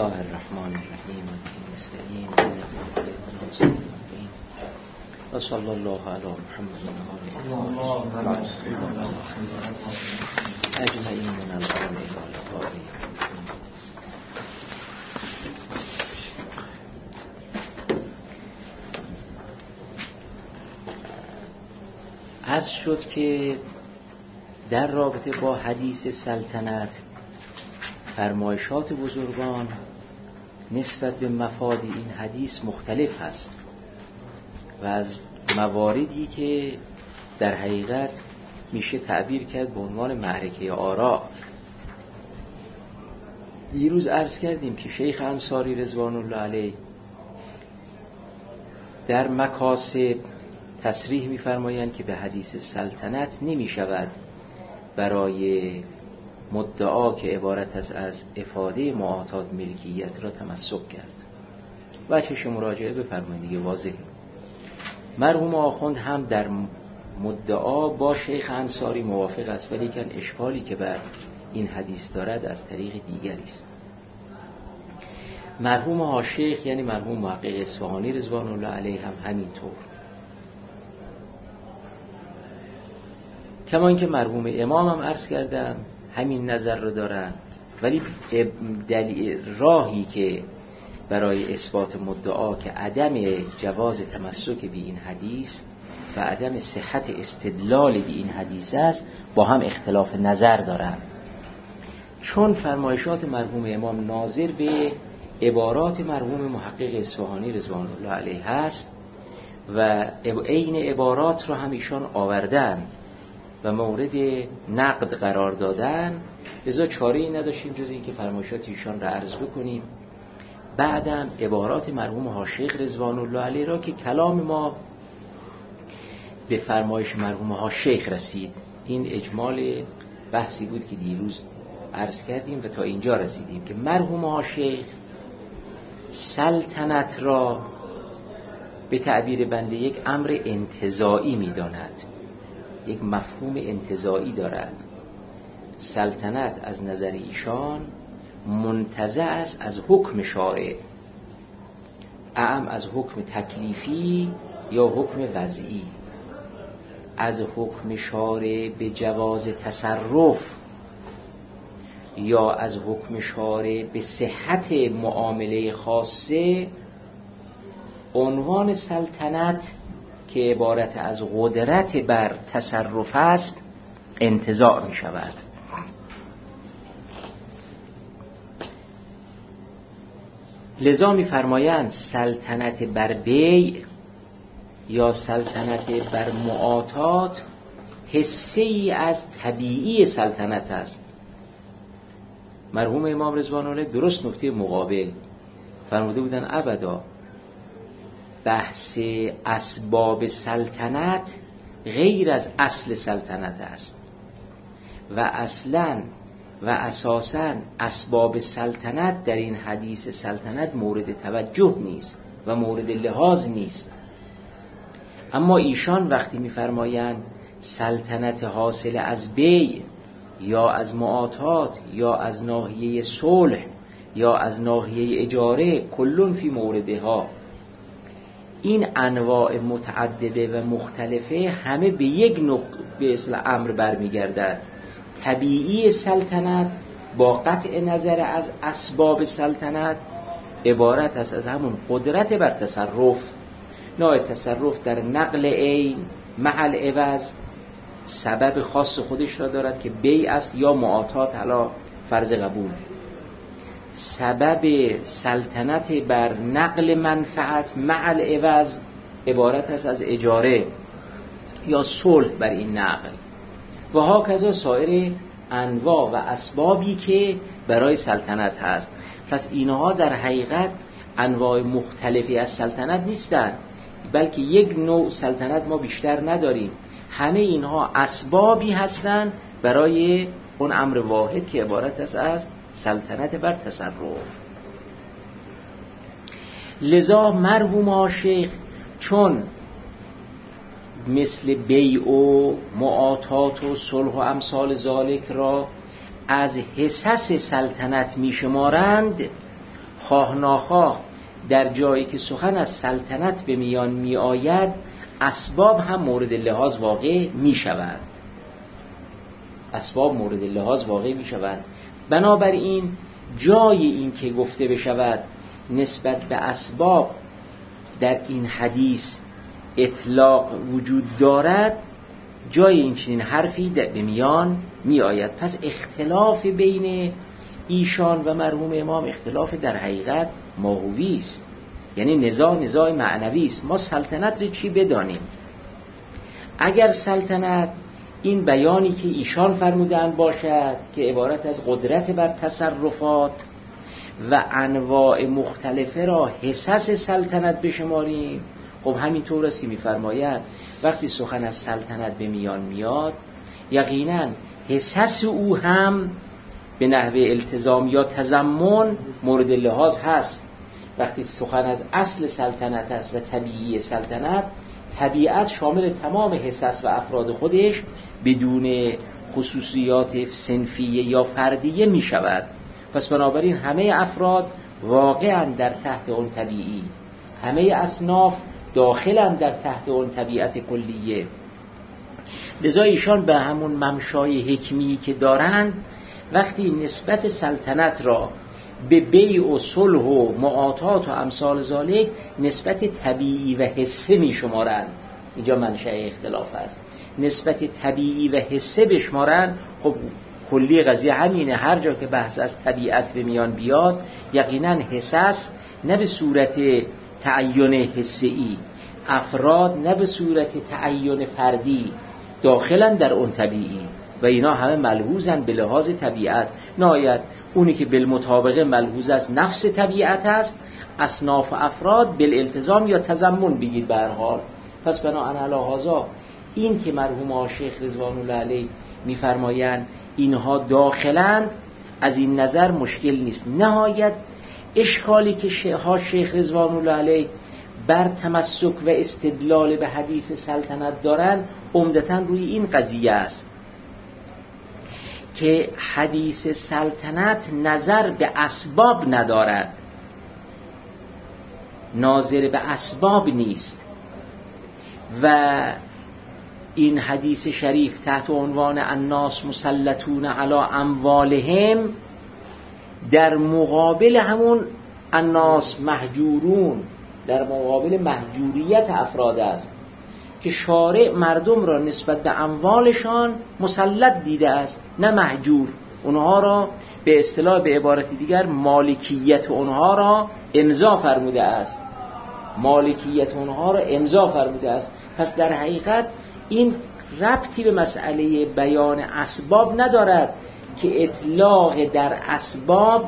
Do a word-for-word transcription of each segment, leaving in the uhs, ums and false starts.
الله الرحمن الرحیم و به نستعین اهدنا الصراط المستقیم و صلی الله علی محمد و آله اجمعین من الآن الى عرض شد که در رابطه با حدیث سلطنت فرمایشات بزرگان نسبت به مفاد این حدیث مختلف هست و از مواردی که در حقیقت میشه تعبیر کرد به عنوان معرکه آراء. دیروز عرض کردیم که شیخ انصاری رضوان الله علیه در مکاسب تصریح می‌فرمایند که به حدیث سلطنت نمی‌شود برای مدعا که عبارت است از افاده معاطات ملکیت را تمسک کرد. وجهش مراجعه بفرمایید دیگه واضحه. مرحوم آخوند هم در مدعا با شیخ انصاری موافق است، ولی کن اشکالی که بر این حدیث دارد از طریق دیگری است. مرحوم ها شیخ یعنی مرحوم محقق اصفهانی رضوان الله علیه هم همینطور، کما اینکه مرحوم امام هم عرض کردم همین نظر رو دارن، ولی دلیل راهی که برای اثبات مدعا که عدم جواز تمسک به این حدیث و عدم صحت استدلال به این حدیث است با هم اختلاف نظر دارن، چون فرمایشات مرحوم امام ناظر به عبارات مرحوم محقق اصفهانی رضوان الله علیه هست و عین عبارات رو هم ایشان آوردن و مورد نقد قرار دادن، لذا چاره‌ای نداشتیم جز این که فرمایشات ایشان را عرض بکنیم. بعدم عبارات مرحوم ها شیخ رضوان الله علیه را که کلام ما به فرمایش مرحوم ها شیخ رسید، این اجمال بحثی بود که دیروز عرض کردیم و تا اینجا رسیدیم که مرحوم ها شیخ سلطنت را به تعبیر بنده یک امر انتزاعی می داند، یک مفهوم انتزاعی دارد. سلطنت از نظر ایشان منتزع است از حکم شارع، اعم از حکم تکلیفی یا حکم وضعی، از حکم شارع به جواز تصرف یا از حکم شارع به صحت معامله خاصه. عنوان سلطنت که عبارت از قدرت بر تصرف است انتزاع می شود. لذا می فرمایند سلطنت بر بیع یا سلطنت بر معاطات حصه ای از طبیعی سلطنت است. مرحوم امام رضوان الله درست نکته مقابل فرموده بودن ابدا بحث اسباب سلطنت غیر از اصل سلطنت است و اصلا و اساسا اسباب سلطنت در این حدیث سلطنت مورد توجه نیست و مورد لحاظ نیست. اما ایشان وقتی می‌فرمایند سلطنت حاصل از بیع یا از معاطات یا از ناحیه صلح یا از ناحیه اجاره کلون فی موردها، این انواع متعدده و مختلفه همه به یک نقطه به اصل امر برمیگردد. طبیعی سلطنت با قطع نظر از اسباب سلطنت عبارت است از همون قدرت بر تصرف. نوع تصرف در نقل عین مع العوض سبب خاص خودش را دارد که بیع است یا معاطات، حالا فرض قبول. سبب سلطنت بر نقل منفعت مع العوض عبارت است از اجاره یا صلح بر این نقل و هاکذا سایر انواع و اسبابی که برای سلطنت هست. پس اینها در حقیقت انواع مختلفی از سلطنت نیستند، بلکه یک نوع سلطنت ما بیشتر نداریم. همه اینها اسبابی هستند برای اون امر واحد که عبارت است از سلطنت بر تصرف. لذا مرحوم ها شیخ چون مثل بیع و معاطات و صلح و امثال ذالک را از حصص سلطنت می شمارند، خواه ناخواه در جایی که سخن از سلطنت به میان می آید اسباب هم مورد لحاظ واقع می شوند. اسباب مورد لحاظ واقع می شوند. بنابراین جای این که گفته بشود نسبت به اسباب در این حدیث اطلاق وجود دارد، جای این چنین حرفی به میان می آید. پس اختلاف بین ایشان و مرحوم امام اختلاف در حقیقت ماهوی است، یعنی نزاع نزاع معنوی است. ما سلطنت رو چی بدانیم؟ اگر سلطنت این بیانی که ایشان فرمودن باشد که عبارت از قدرت بر تصرفات و انواع مختلفه را حصص سلطنت بشماریم، خب همینطور است که می‌فرمایند وقتی سخن از سلطنت به میان میاد یقینا حصص او هم به نحو التزام یا تضمن مورد لحاظ هست. وقتی سخن از اصل سلطنت است و طبیعی سلطنت، طبیعت شامل تمام حصص و افراد خودش بدون خصوصیات صنفیه یا فردیه می شود. پس بنابراین همه افراد واقعا در تحت اون طبیعی، همه اصناف داخلا در تحت اون طبیعت کلیه. لذا ایشان به همون ممشای حکمی که دارند وقتی نسبت سلطنت را به بیع و صلح و معاطات و امثال ذالک نسبت طبیعی و حسه می شمارند، اینجا منشأ اختلاف است. نسبت طبیعی و حسه بشمارند، خب کلی قضیه همینه. هر جا که بحث از طبیعت به میان بیاد یقینا حسس نه به صورت تعین حسئی، افراد نه به صورت تعین فردی داخلا در اون طبیعی و اینا همه ملحوظن به لحاظ طبیعت. نهایت اونی که بالمطابقه ملحوظ است نفس طبیعت است، اصناف و افراد بالالتزام یا تضمن بگید به هر حال. پس بناهن علی هذا این که مرحوم شیخ رضوان الله علیه میفرمایند اینها داخلند، از این نظر مشکل نیست. نهایت اشکالی که شیخ شیخ رضوان الله علیه بر تمسک و استدلال به حدیث سلطنت دارن عمدتاً روی این قضیه است که حدیث سلطنت نظر به اسباب ندارد، ناظر به اسباب نیست و این حدیث شریف تحت عنوان الناس مسلطون علی اموالهم در مقابل همون الناس محجورون، در مقابل محجوریت افراد است که شارع مردم را نسبت به اموالشان مسلط دیده است نه محجور. اونها را به اصطلاح به عبارت دیگر مالکیت اونها را امضا فرموده است، مالکیت اونها را امضا فرموده است. پس در حقیقت این ربطی به مسئله بیان اسباب ندارد که اطلاق در اسباب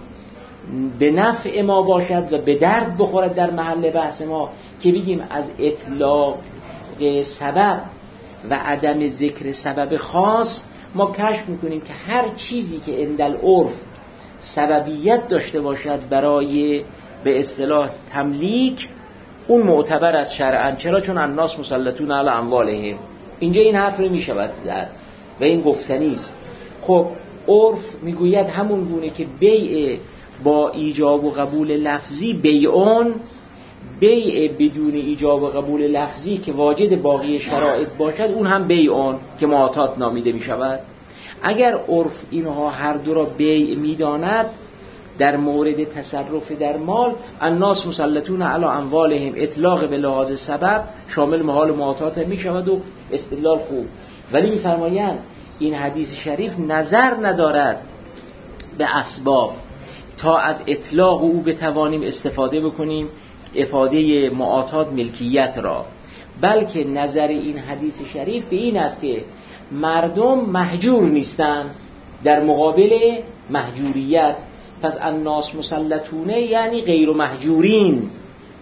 به نفع ما باشد و به درد بخورد در محل بحث ما که بگیم از اطلاق سبب و عدم ذکر سبب خاص ما کشف میکنیم که هر چیزی که اندل عرف سببیت داشته باشد برای به اصطلاح تملیک اون معتبر از شرعاً. چرا؟ چون الناس مسلطون علی اموالهم. اینجا این حرف رو میشود زد و این گفتنی است. خب عرف میگوید همون گونه که بیع با ایجاب و قبول لفظی بیعون، بیع بدون ایجاب و قبول لفظی که واجد باقی شرایط باشد اون هم بیعون که معاطات نامیده می شود. اگر عرف اینها هر دو را بیع می داند در مورد تصرف در مال، الناس مسلطون علی اموالهم اطلاق به لحاظ سبب شامل محال معاطات می شود و استدلال خوب. ولی می فرمایند این حدیث شریف نظر ندارد به اسباب تا از اطلاق او بتوانیم استفاده بکنیم افاده معاطات ملکیت را، بلکه نظر این حدیث شریف به این است که مردم محجور نیستند در مقابل محجوریت. پس الناس مسلطونه یعنی غیر محجورین،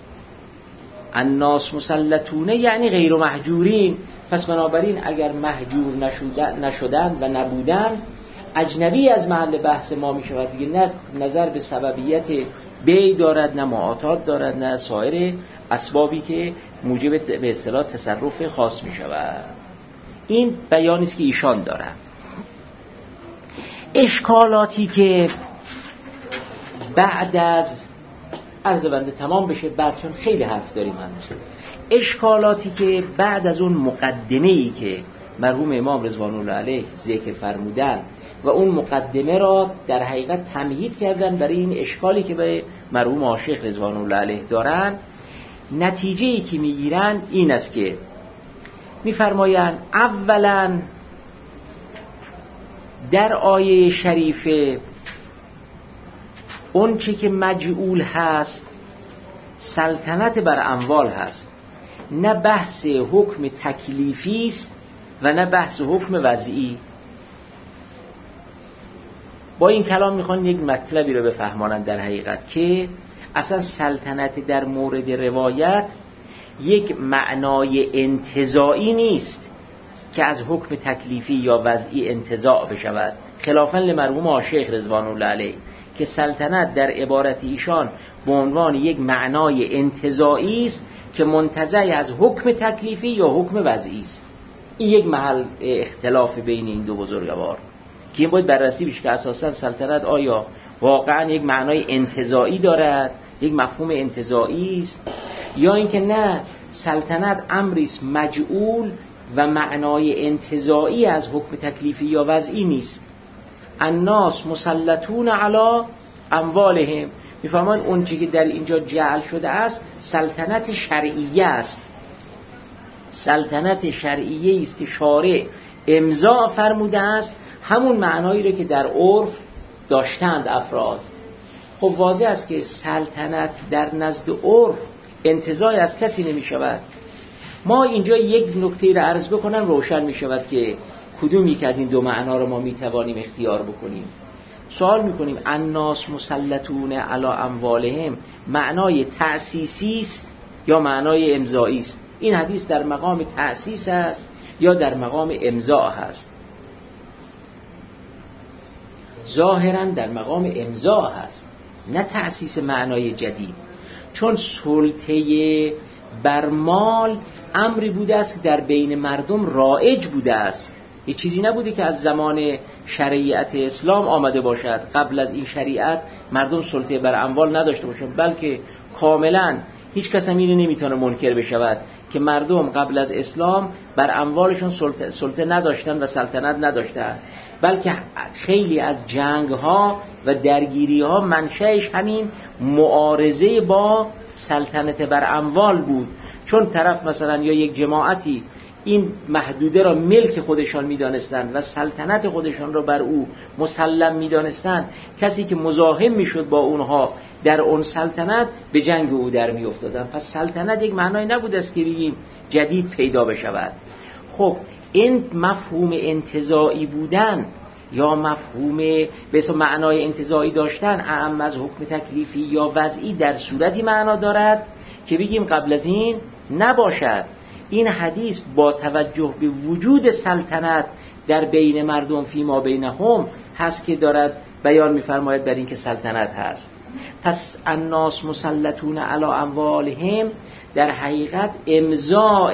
الناس مسلطونه یعنی غیر محجورین. پس بنابراین اگر محجور نشدن, نشدن و نبودن اجنبی از محل بحث ما می شود دیگه. نه نظر به سببیت بیع دارد، نه معاطات دارد، نه سایر اسبابی که موجب به اصطلاح تصرف خاص می شود. این بیانی است که ایشان دارند. اشکالاتی که بعد از عرض بنده تمام بشه، بعد چون خیلی حرف داریم هنوز، اشکالاتی که بعد از اون مقدمه‌ای که مرحوم امام رضوان الله علیه ذکر فرمودن و اون مقدمه را در حقیقت تمهید کردن برای این اشکالی که به مرحوم آشیخ رضوان الله علیه دارن، نتیجه‌ای که میگیرن این است که میفرمایند اولا در آیه شریفه اون چی که مجعول هست سلطنت بر اموال هست، نه بحث حکم تکلیفی است و نه بحث حکم وضعی. با این کلام میخوان یک مطلبی رو بفهمانند در حقیقت که اصلا سلطنت در مورد روایت یک معنای انتزاعی نیست که از حکم تکلیفی یا وضعی انتزاع بشود، خلافاً لمرحوم آشیخ رضوان الله علیه که سلطنت در عبارت ایشان به عنوان یک معنای انتزاعی است که منتزع از حکم تکلیفی یا حکم وضعی است. این یک محل اختلاف بین این دو بزرگوار که این باید بررسی بشه که اساساً سلطنت آیا واقعاً یک معنای انتزاعی دارد، یک مفهوم انتزاعی است، یا اینکه نه سلطنت امری است مجعول و معنای انتزاعی از حکم تکلیفی یا وضعی نیست. الناس مسلطون علی اموالهم، میفهمان اون چیزی که در اینجا جعل شده است سلطنت شرعیه است، سلطنت شرعیه است که شارع امضا فرموده است، همون معنایی رو که در عرف داشتند افراد. خب واضح است که سلطنت در نزد عرف انتزاعی از کسی نمی شود. ما اینجا یک نکته را عرض بکنم روشن می شود که کدوم یک از این دو معنا رو ما می توانیم اختیار بکنیم. سوال می کنیم الناس مسلطون علی اموالهم معنای تأسیسی است یا معنای امضایی است؟ این حدیث در مقام تأسیس است یا در مقام امضا هست؟ ظاهراً در مقام امضا هست، نه تأسیس معنای جدید، چون سلطه بر مال امری بوده است که در بین مردم رایج بوده است، یه چیزی نبوده که از زمان شریعت اسلام آمده باشد. قبل از این شریعت مردم سلطه بر اموال نداشته باشند، بلکه کاملا هیچ کس هم اینو نمیتونه منکر بشود که مردم قبل از اسلام بر اموالشون سلطه, سلطه نداشتن و سلطنت نداشتن، بلکه خیلی از جنگ ها و درگیری ها منشأش همین معارضه با سلطنت بر اموال بود. چون طرف مثلا یا یک جماعتی این محدوده را ملک خودشان می‌دانستند و سلطنت خودشان را بر او مسلم می‌دانستند، کسی که مزاحم می‌شد با اونها در اون سلطنت به جنگ او در می‌افتادند. پس سلطنت یک معنای نبود است که بگیم جدید پیدا بشود. خب این مفهوم انتزاعی بودن یا مفهوم به اسم معنای انتزاعی داشتن اعم از حکم تکلیفی یا وضعی در صورتی معنا دارد که بگیم قبل از این نباشد. این حدیث با توجه به وجود سلطنت در بین مردم فیما بینهم هست که دارد بیان می‌فرماید بر این که سلطنت هست. پس الناس مسلطون علی اموالهم در حقیقت امضاء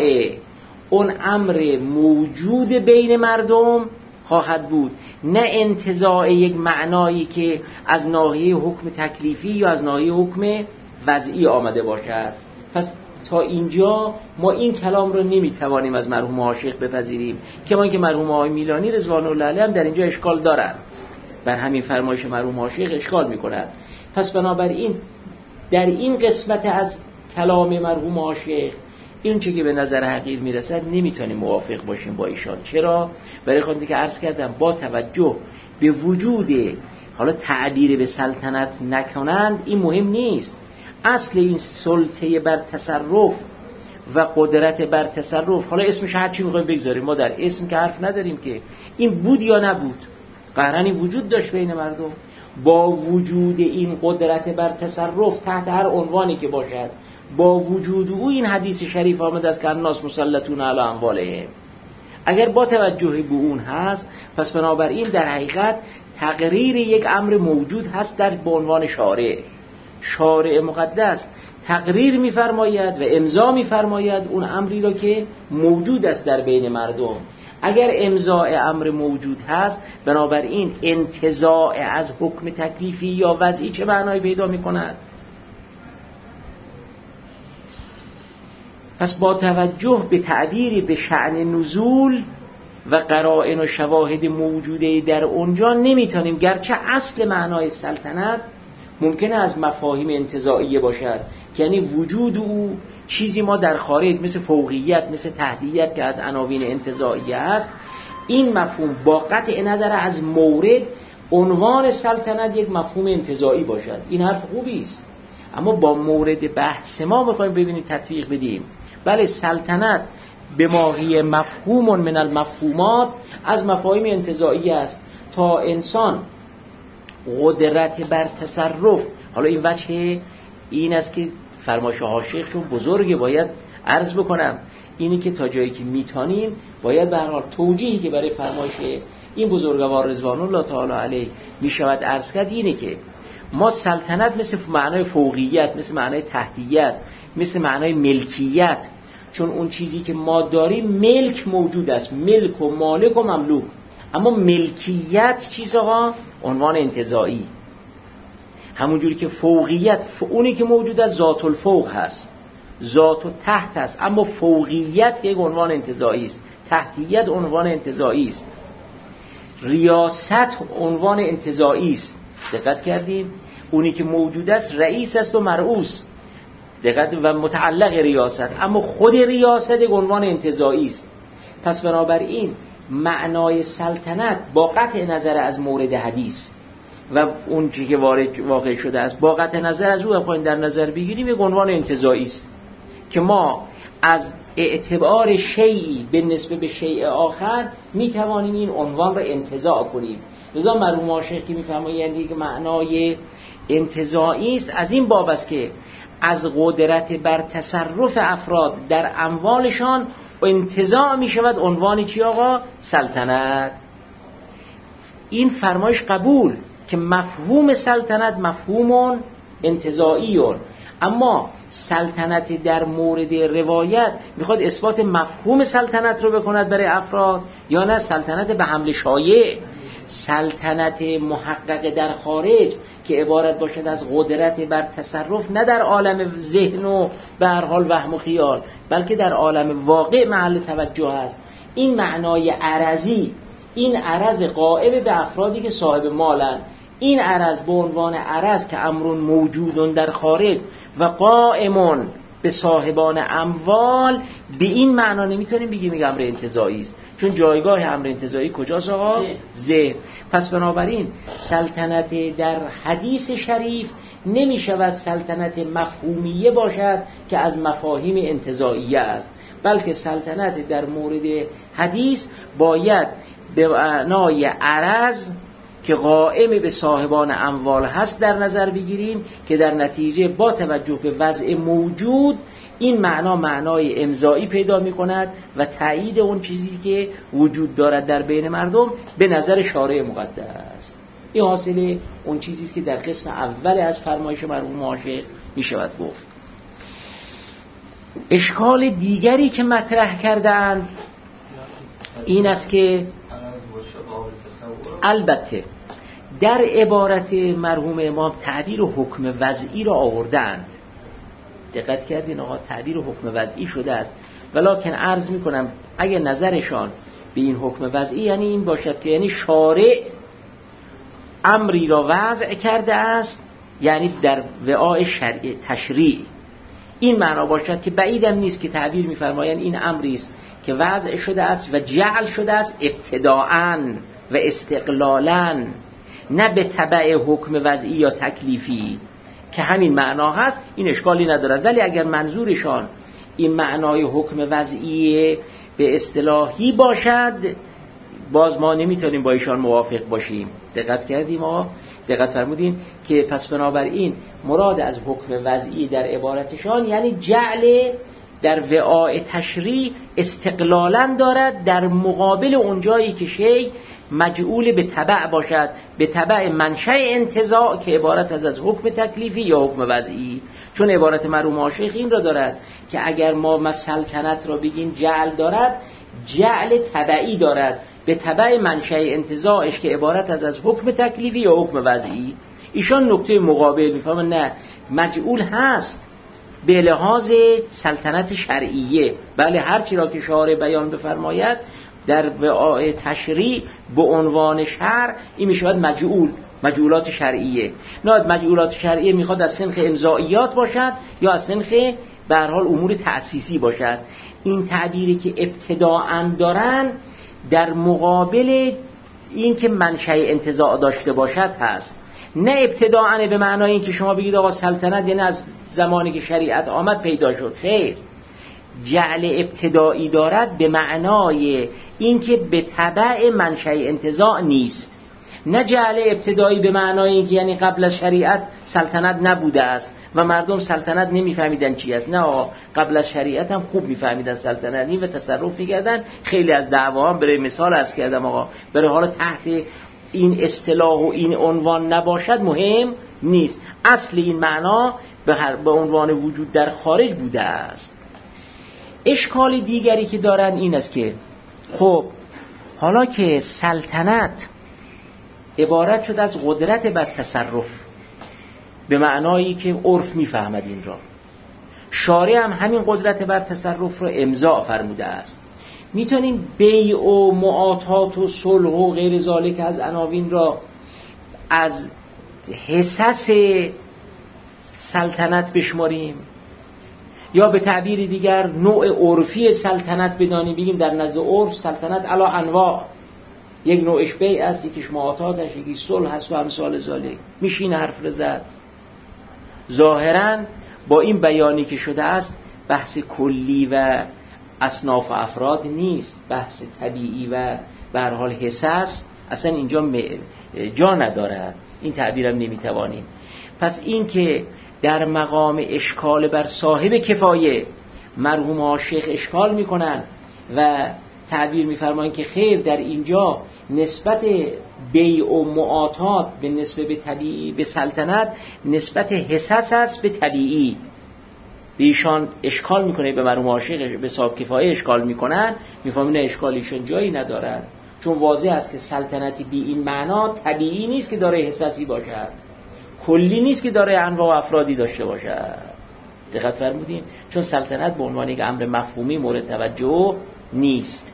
اون امر موجود بین مردم خواهد بود، نه انتزاع یک معنایی که از ناحیه حکم تکلیفی یا از ناحیه حکم وضعی آمده باشد. پس تا اینجا ما این کلام رو نمیتوانیم از مرحوم آشیخ بپذیریم، که ما اینکه مرحوم آقای میلانی رضوان الله علیه هم در اینجا اشکال دارن، بر همین فرمایش مرحوم آشیخ اشکال میکنن. پس بنابراین در این قسمت از کلام مرحوم آشیخ این چه که به نظر حقیر میرسد نمیتونیم موافق باشیم با ایشان. چرا؟ برای خاطری که عرض کردم با توجه به وجود حالا تعبیر به سلطنت نکنند این مهم نیست. اصل این سلطه بر تصرف و قدرت بر تصرف، حالا اسمش هر چی میخوایم بگذاریم، ما در اسم که حرف نداریم که این بود یا نبود، قرنی وجود داشت بین مردم. با وجود این قدرت بر تصرف تحت هر عنوانی که باشد، با وجود او این حدیث شریف آمده است که الناس مسلطون علی اموالهم. اگر با توجه به اون هست، پس بنابراین در حقیقت تقریر یک امر موجود هست در به عنوان شارع. شارع مقدس تقریر می‌فرماید و امضا می‌فرماید اون امری را که موجود است در بین مردم. اگر امضاء امر موجود هست، بنابراین انتزاع از حکم تکلیفی یا وضعی چه معنایی پیدا می کند؟ پس با توجه به تعبیری به شأن نزول و قرائن و شواهد موجوده در اونجا نمیتونیم، گرچه اصل معنای سلطنت ممکنه از مفاهیم انتزاعیه باشد، یعنی وجود او چیزی ما در خارج مثل فوقیت، مثل تحتیت که از عناوین انتزاعیه است، این مفهوم با قطع نظر از مورد عنوان سلطنت یک مفهوم انتزاعی باشد. این حرف خوبی است، اما با مورد بحث ما میخوایم ببینید تطبیق بدیم. بله، سلطنت به ماهی مفهوم من المفهومات از مفاهیم انتزاعی است تا انسان قدرت بر تصرف. حالا این وجه این است که فرمایش حاشیه چون بزرگه باید عرض بکنم، اینی که تا جایی که میتونیم باید به هر حال توجیهی که برای فرمایش این بزرگوار رضوان الله تعالی علیه میشود عرض کرد اینه که ما سلطنت مثل معنای فوقیت، مثل معنای تحتیت، مثل معنای ملکیت، چون اون چیزی که ما داریم ملک موجود است، ملک و مالک و مملوک، اما ملکیت چیز آقا عنوان انتزاعی. همونجوری که فوقیت اونی که موجود است ذات الفوق هست، ذات و تحت است، اما فوقیت یک عنوان انتزاعی است، تحتیت عنوان انتزاعی است، ریاست عنوان انتزاعی است. دقت کردیم؟ اونی که موجود است رئیس است و مرئوس، دقت، و متعلق ریاست، اما خود ریاست یک عنوان انتزاعی است. پس بنابراین معنای سلطنت با قطع نظر از مورد حدیث و اون چیزی که وارد واقع شده است، با قطع نظر از او بخوایم در نظر بگیریم، یک عنوان انتزاعی است که ما از اعتبار شیئی به نسبت به شیء آخر می توانیم این عنوان را انتزاع کنیم. لذا مرحوم آشیخ که می‌فرمایند یک معنای انتزاعی است، از این باب است که از قدرت بر تصرف افراد در اموالشان انتزاع می شود عنوانی چی آقا؟ سلطنت. این فرمایش قبول که مفهوم سلطنت مفهوم انتزاعیون، اما سلطنت در مورد روایت میخواد اثبات مفهوم سلطنت رو بکند برای افراد یا نه سلطنت به حمل شایع، سلطنت محقق در خارج که عبارت باشد از قدرت بر تصرف نه در عالم ذهن و به هر حال وهم و خیال، بلکه در عالم واقع محل توجه است. این معنای عرضی، این عرض قائم به افرادی که صاحب مالن، این عرض به عنوان عرض که امرون موجودون در خارج و قائمون به صاحبان اموال، به این معنا نمیتونیم بگیم امر انتزاعی است، چون جایگاه امر انتزاعی کجاست آقا؟ ذهن. پس بنابراین سلطنت در حدیث شریف نمی شود سلطنت مفهومیه باشد که از مفاهیم انتزاعیه است، بلکه سلطنت در مورد حدیث باید به معنای عرض که قائم به صاحبان اموال هست در نظر بگیریم که در نتیجه با توجه به وضع موجود این معنا معنای امضایی پیدا می کند و تایید اون چیزی که وجود دارد در بین مردم به نظر شارع مقدس. این حاصل اون چیزی است که در قسم اول از فرمایش مرحوم عاشق می شود گفت. اشکال دیگری که مطرح کردند این است که البته در عبارت مرحوم امام تعبیر و حکم وضعی را آوردند. دقت کردین آقا، تعبیر و حکم وضعی شده است، ولکن عرض میکنم اگه نظرشان به این حکم وضعی یعنی این باشد که یعنی شارع امری را وضع کرده است، یعنی در وعاء شرع تشریع این معنا باشد که بعیدم نیست که تعبیر میفرمایند این امری است که وضع شده است و جعل شده است ابتداءً و استقلالاً، نه به تبع حکم وضعی یا تکلیفی که همین معنا هست، این اشکالی ندارد. ولی اگر منظورشان این معنای حکم وضعی به اصطلاحی باشد، باز ما نمیتونیم با ایشان موافق باشیم. دقت کردیم ما؟ دقت فرمودین که پس بنابراین مراد از حکم وضعی در عبارتشان یعنی جعل در وعاء تشریع استقلالاً دارد در مقابل اونجایی که شیء مجعول به تبع باشد، به تبع منشأ انتزاع که عبارت از از حکم تکلیفی یا حکم وضعی. چون عبارت مرحوم عاشق این را دارد که اگر ما سلطنت را بگیم جعل دارد، جعل تبعی دارد به تبع منشأ انتزاعش که عبارت از از حکم تکلیفی یا حکم وضعی. ایشان نکته مقابل میفهمن نه، مجعول هست به لحاظ سلطنت شرعیه. بله هر چی را که شارع بیان بفرماید در وعاء تشریع به عنوان شرع این میشود مجعول، مجعولات شرعیه. نه مجعولات شرعیه میخواد از سنخ امضائیات باشد یا از سنخ به هر حال امور تأسیسی باشد. این تعبیری که ابتداءً دارن در مقابل این که منشأ انتزاع داشته باشد هست. نه ابتداءً به معنای این که شما بگید آقا سلطنت یعنی از زمانی که شریعت آمد پیدا شد. خیر، جعل ابتدایی دارد به معنای این که به تبع منشأ انتزاع نیست. نه جعل ابتدایی به معنای این که یعنی قبل از شریعت سلطنت نبوده است و مردم سلطنت نمیفهمیدن چی است. نه آقا، قبل از شریعت هم خوب میفهمیدن سلطنت و تصرف میکردن. خیلی از دعواها برای مثال عرض کردم آقا، برای حالا تحت این اصطلاح و این عنوان نباشد مهم نیست. اصل این معنا به, به عنوان وجود در خارج بوده است. اشکال دیگری که دارن این است که خب حالا که سلطنت عبارت شد از قدرت بر تصرف به معنایی که عرف میفهمد این را، شارع هم همین قدرت بر تصرف را امضاء فرموده است. میتونیم بیع و معاطات و صلح و غیر ذالک از عناوین را از حصص سلطنت بشماریم یا به تعبیر دیگر نوع عرفی سلطنت بدانیم، بگیم در نزد عرف سلطنت علی انواع، یک نوعش بیع است، یکیش معاطاتش، یکی صلح هست و امثال ذالک. میشین حرف رو زد. ظاهراً با این بیانی که شده است بحث کلی و اصناف و افراد نیست، بحث طبیعی و به هر حال حصص اصلا اینجا جا نداره. این تعبیرم نمیتوانیم. پس این که در مقام اشکال بر صاحب کفایه مرحوم ها شیخ اشکال میکنن و تعبیر میفرمایند که خیر در اینجا نسبت بیع و معاطات به نسبت به طبیعی به سلطنت نسبت حصص است به طبیعی. ایشان اشکال میکنه به مرحوم عاشق به صاحب کفایه اشکال میکنن، میفهمن اشکالیشون جایی ندارد، چون واضح است که سلطنتی بی این معنا طبیعی نیست که داره حصصی باشد، کلی نیست که داره انواع و افرادی داشته باشد. دقت فرمودین؟ چون سلطنت به عنوان یک امر مفهومی مورد توجه نیست.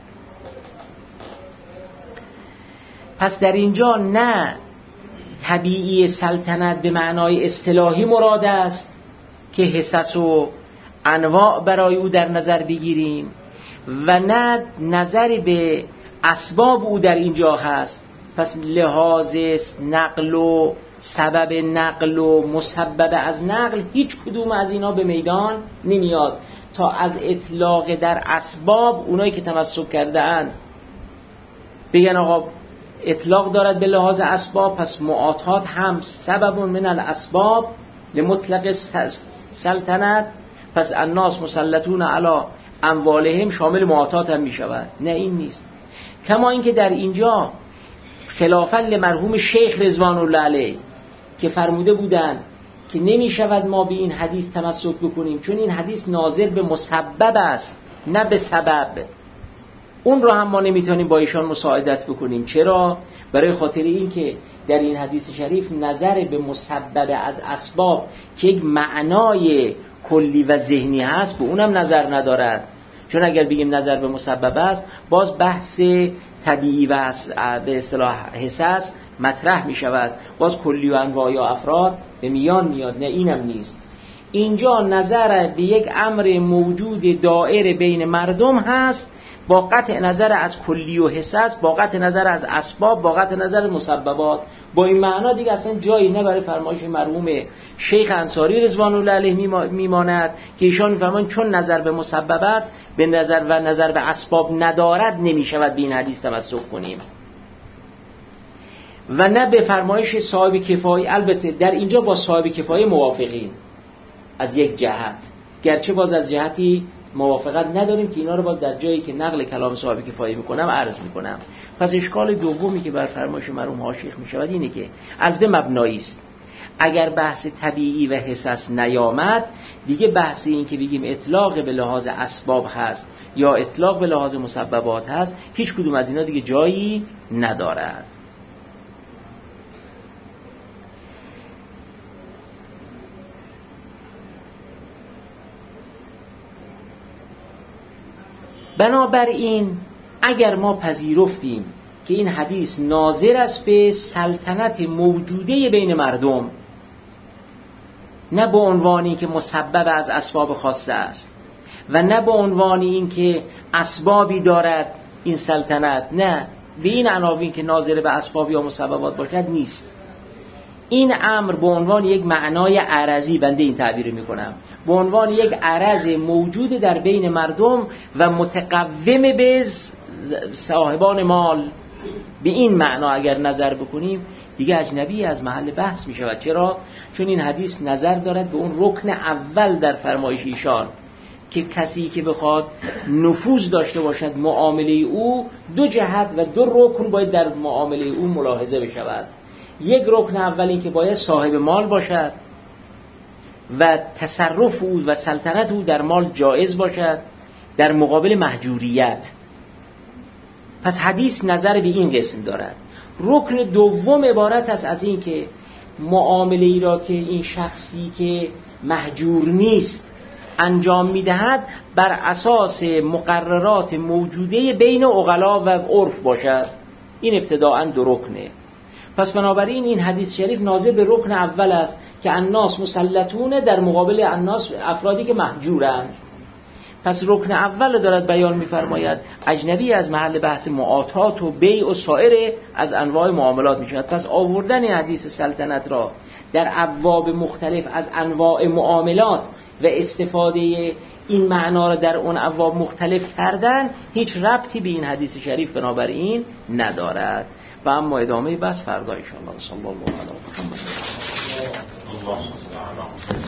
پس در اینجا نه طبیعی سلطنت به معنای اصطلاحی مراد است که حصص و انواع برای او در نظر بگیریم و نه نظر به اسباب او در اینجا هست. پس لحاظ نقل و سبب نقل و مسبب از نقل هیچ کدوم از اینا به میدان نمیاد تا از اطلاق در اسباب اونایی که تمسک کرده اند بگن آقا اطلاق دارد به لحاظ اسباب، پس معاطات هم سبب من الاسباب لمطلق سلطنت، پس الناس مسلطون علی اموالهم شامل معاطات هم می شود. نه این نیست. کما اینکه در اینجا خلافاً لمرحوم شیخ رضوان الله علیه که فرموده بودند که نمی شود ما به این حدیث تمسک بکنیم چون این حدیث ناظر به مسبب است نه به سبب، اون رو هم ما نمیتونیم با ایشان مساعدت بکنیم. چرا؟ برای خاطر این که در این حدیث شریف نظر به مسبب از اسباب که یک معنای کلی و ذهنی هست به اونم نظر ندارد. چون اگر بگیم نظر به مسبب است باز بحث طبیعی و به اصطلاح حصص مطرح می شود، باز کلی و انواع یا افراد به میان میاد. نه اینم نیست. اینجا نظر به یک امر موجود دائر بین مردم هست با قطع نظر از کلی و حصص، با قطع نظر از اسباب، با قطع نظر مسببات. با این معنا دیگه اصلا جایی نه برای فرمایش مرحوم شیخ انصاری رضوان الله علیه میماند که ایشان میفرمایند چون نظر به مسبب است به نظر و نظر به اسباب ندارد نمیشود به این حدیث تمسک کنیم، و نه به فرمایش صاحب کفایه. البته در اینجا با صاحب کفایه موافقیم از یک جهت، گرچه باز از جهتی موافقت نداریم که اینا رو باز در جایی که نقل کلام صاحب کفایه میکنم عرض میکنم. پس اشکال دومی که بر فرمایش مرحوم ها شیخ میشود اینه که البته مبنایی است اگر بحث طبیعی و حساس نیامد دیگه بحث این که بگیم اطلاق به لحاظ اسباب هست یا اطلاق به لحاظ مسببات هست، هیچ کدوم از اینا دیگه جایی ندارد. بنابراین اگر ما پذیرفتیم که این حدیث ناظر است به سلطنت موجوده بین مردم، نه به عنوانی که مسبب از اسباب خاصه است و نه به عنوانی این که اسبابی دارد این سلطنت، نه به این عناوین که ناظر به اسباب یا مسببات باشد نیست. این امر به عنوان یک معنای عرضی، بنده این تعبیر میکنم، به عنوان یک عرض موجود در بین مردم و متقوم به صاحبان مال، به این معنا اگر نظر بکنیم دیگه اجنبی از محل بحث می شود. چرا؟ چون این حدیث نظر دارد به اون رکن اول در فرمایش ایشان که کسی که بخواد نفوذ داشته باشد معامله او، دو جهت و دو رکن باید در معامله او ملاحظه بشود. یک رکن اول این که باید صاحب مال باشد و تصرف او و سلطنت او در مال جایز باشد در مقابل محجوریت. پس حدیث نظر به این قسم دارد. رکن دوم عبارت است از این که معامله ای را که این شخصی که محجور نیست انجام میدهد بر اساس مقررات موجوده بین عقلا و عرف باشد. این ابتداءً دو رکنه. پس بنابراین این حدیث شریف ناظر به رکن اول است که الناس مسلطون در مقابل الناس افرادی که محجورند. پس رکن اول دارد بیان می‌فرماید، اجنبی از محل بحث معاطات و بیع و سایر از انواع معاملات می‌شود. پس آوردن حدیث سلطنت را در ابواب مختلف از انواع معاملات و استفاده این معنا را در اون ابواب مختلف کردن هیچ ربطی به این حدیث شریف بنابراین ندارد. و اما ادامه بحث فردا ان شاء الله. صلی الله علیه و آله.